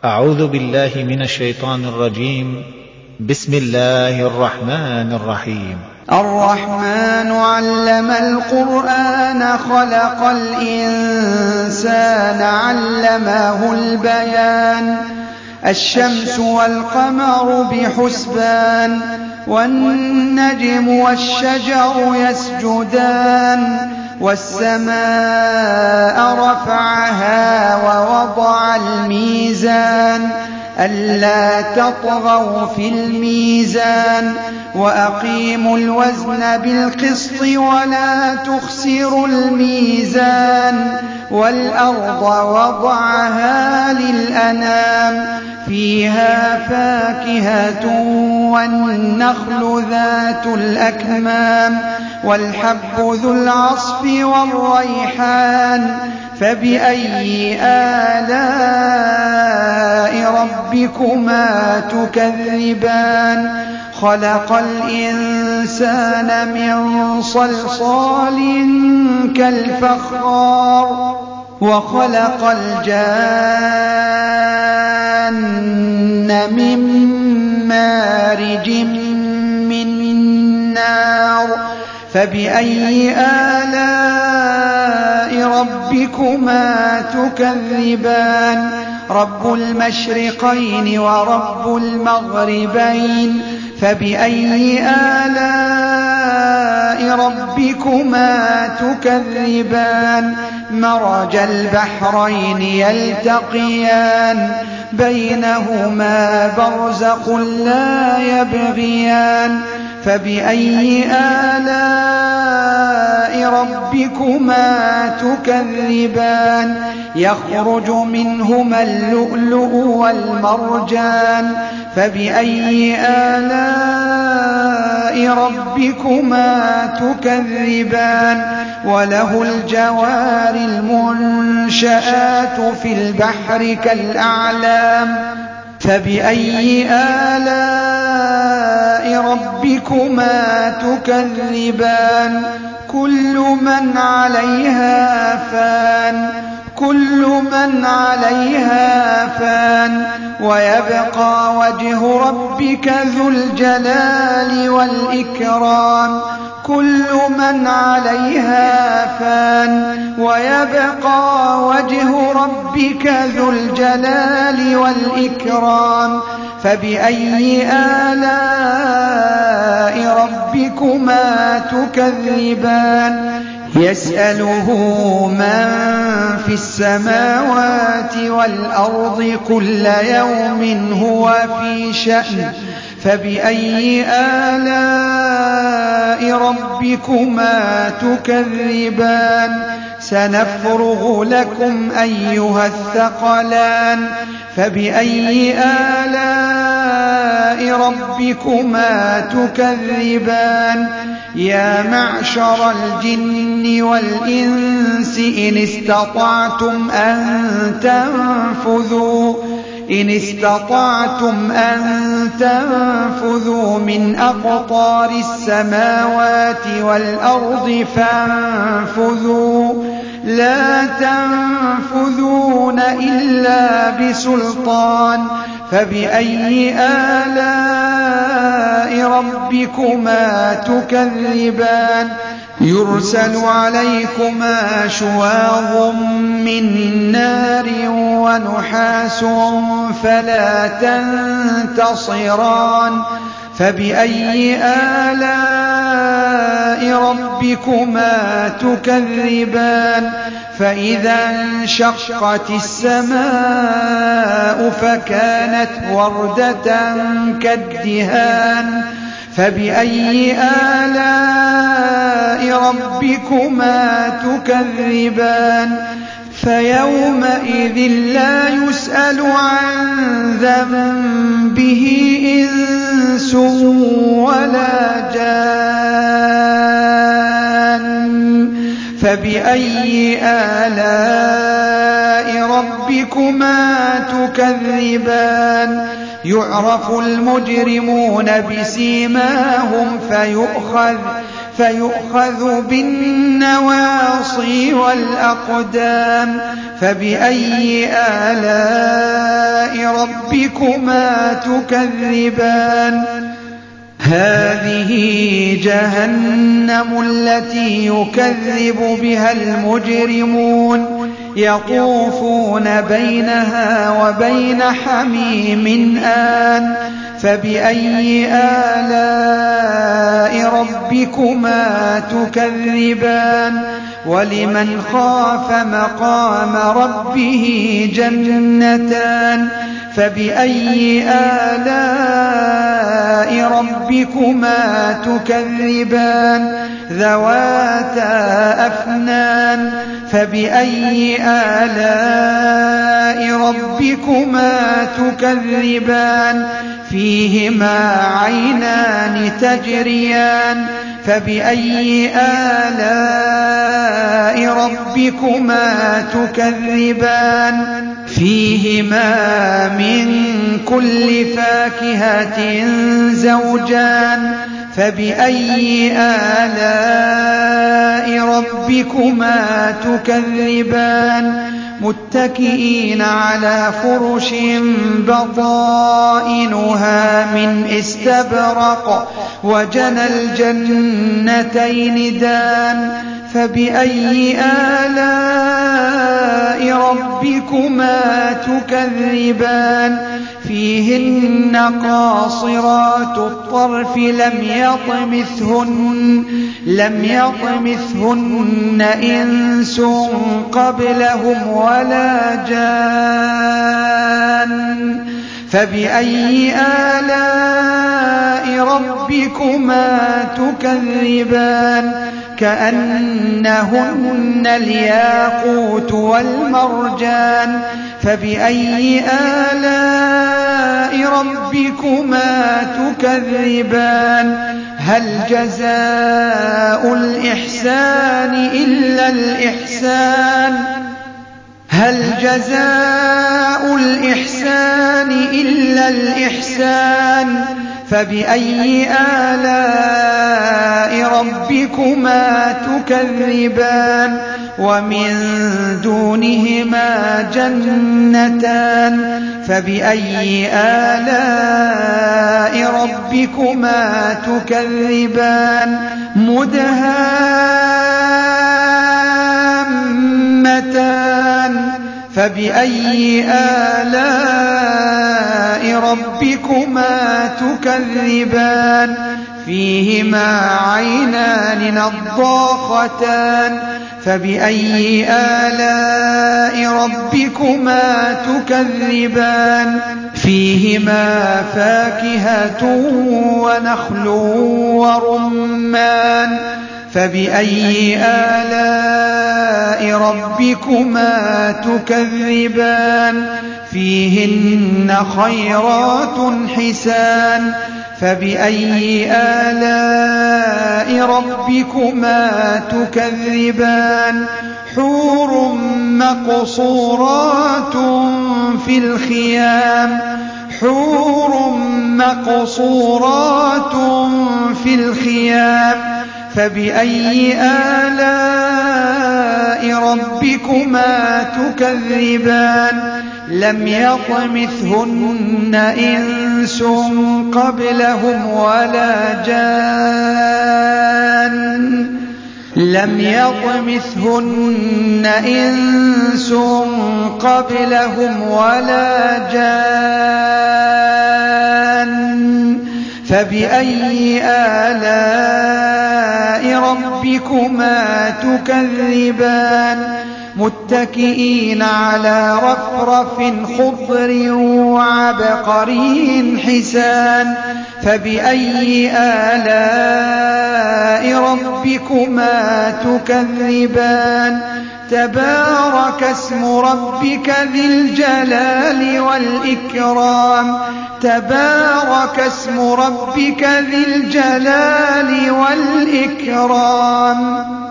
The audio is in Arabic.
أعوذ بالله من الشيطان الرجيم. بسم الله الرحمن الرحيم. الرحمن علم القرآن خلق الإنسان علمه البيان الشمس والقمر بحسبان والنجم والشجر يسجدان والسماء رفعها ووضع الميزان ألا تطغوا في الميزان وأقيموا الوزن بالقسط ولا تخسروا الميزان والأرض وضعها للأنام فيها فاكهة والنخل ذات الأكمام والحب ذو العصف والريحان فبأي آلاء ربكما تكذبان خلق الإنسان من صلصال كالفخار وخلق الجان من مارج من نار فبأي آلاء ربكما تكذبان رب المشرقين ورب المغربين فبأي آلاء ربكما تكذبان مرج البحرين يلتقيان بينهما برزخ لا يبغيان فبأي آلاء ربكما تكذبان يخرج منهما اللؤلؤ والمرجان فبأي آلاء ربكما تكذبان وله الجوار المنشآت في البحر كالأعلام فبأي آلاء ربكما تكذبان كل من عليها فان ويبقى وجه ربك ذو الجلال والإكرام كل من عليها فان ويبقى وجه ربك ذو الجلال والإكرام فبأي آلاء ربكما تكذبان يسأله من في السماوات والأرض كل يوم هو في شأن فبأي آلاء ربكما تكذبان سنفرغ لكم أيها الثقلان فبأي آلاء ربكما تكذبان يا معشر الجن والإنس إن استطعتم أن تنفذوا من أقطار السماوات والأرض فانفذوا لا تنفذون إلا بسلطان فبأي آلاء ربكما تكذبان يرسل عليكما شواظ من نار ونحاس فلا تنتصران فبأي آلاء ربكما تكذبان فإذا انشقت السماء فكانت وردة كالدهان فبأي آلاء ربكما تكذبان فيومئذ لا يسأل عن ذنبه إنس ولا جان فبأي آلاء ربكما تكذبان يعرف المجرمون بسيماهم فيؤخذ بالنواصي والأقدام فبأي آلاء ربكما تكذبان هذه جهنم التي يكذب بها المجرمون يطوفون بينها وبين حميم آن فبأي آلاء ربكما تكذبان ولمن خاف مقام ربه جنتان فبأي آلاء ربكما تكذبان ذواتا أفنان فبأي آلاء ربكما تكذبان فيهما عينان تجريان فبأي آلاء ربكما تكذبان فيهما من كل فاكهة زوجان فبأي آلاء ربكما تكذبان متكئين على فرش بطائنها من استبرق وجنى الجنتين دان فبأي آلاء ربكما تكذبان فيهن قاصرات الطرف لم يطمثهن إنس قبلهم ولا جان فبأي آلاء ربكما تكذبان كأنهن الياقوت والمرجان فبأي آلاء ربكما تكذبان هل جزاء الإحسان إلا الإحسان هل جزاء الإحسان إلا الإحسان فبأي آلاء ربكما تكذبان ومن دونهما جنتان فبأي آلاء ربكما تكذبان مدهامتان فبأي آلاء ربكما تكذبان فيهما عينان نضاختان فبأي آلاء ربكما تكذبان فيهما فاكهة ونخل ورمان فبأي آلاء ربكما تكذبان فيهن خيرات حسان فبأي آلاء ربكما تكذبان حور مقصورات في الخيام حور مقصورات في الخيام فبأي آلاء ربكما تكذبان لم يطمثهن إنس قبلهم ولا جان لم يطمثهن إنس قبلهم ولا جان فبأي آلاء ربكما تكذبان متكئين على رفرف خضر وعبقري حسان فبأي آلاء ربكما تكذبان تبارك اسم ربك ذي الجلال والإكرام تبارك اسم ربك ذي الجلال والإكرام